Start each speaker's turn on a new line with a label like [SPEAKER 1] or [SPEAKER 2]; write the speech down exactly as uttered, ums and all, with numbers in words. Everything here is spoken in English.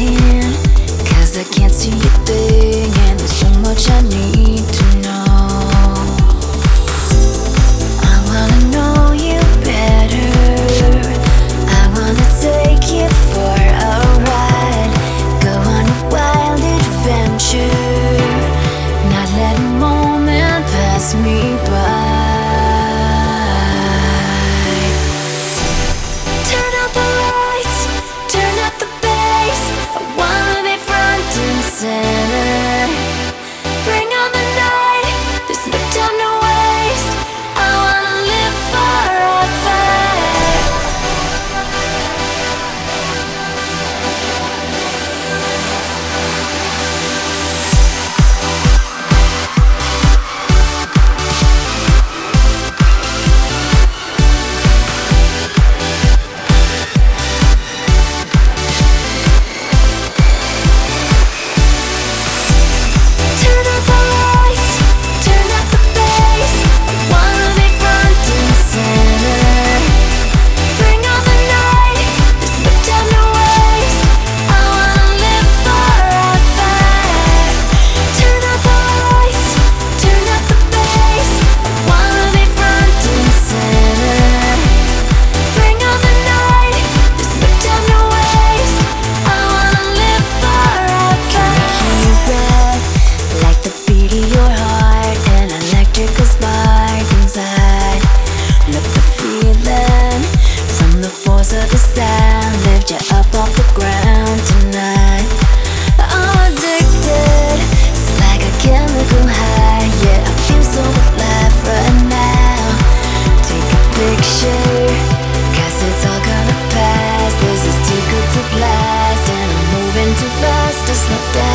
[SPEAKER 1] hand, 'cause I can't see a thing, and there's so much I need to know. I wanna know you better. I wanna take you for a ride, go on a wild adventure, not let a moment pass me by. Turn up the lights, turn up the bass. I wanna be front and center. Bring on the night, there's no time to waste. I wanna live forever. Turn up the lights, turn up the bass. I wanna be front and center. Bring on the night, there's no time to waste. I wanna live forever. Turn up the lights, turn up the bass. I wanna be front and center. Bring on the night, there's no time to waste. I wanna live forever. Hear it like the beat of your heart, an electrical spark inside. Let the feeling from the force of the sound lift you up off the ground tonight. I'm addicted, it's like a chemical high. Yeah, I feel so alive right now. Take a picture, 'cause it's all gonna pass. This is too good to last, and I'm moving too fast to slow down.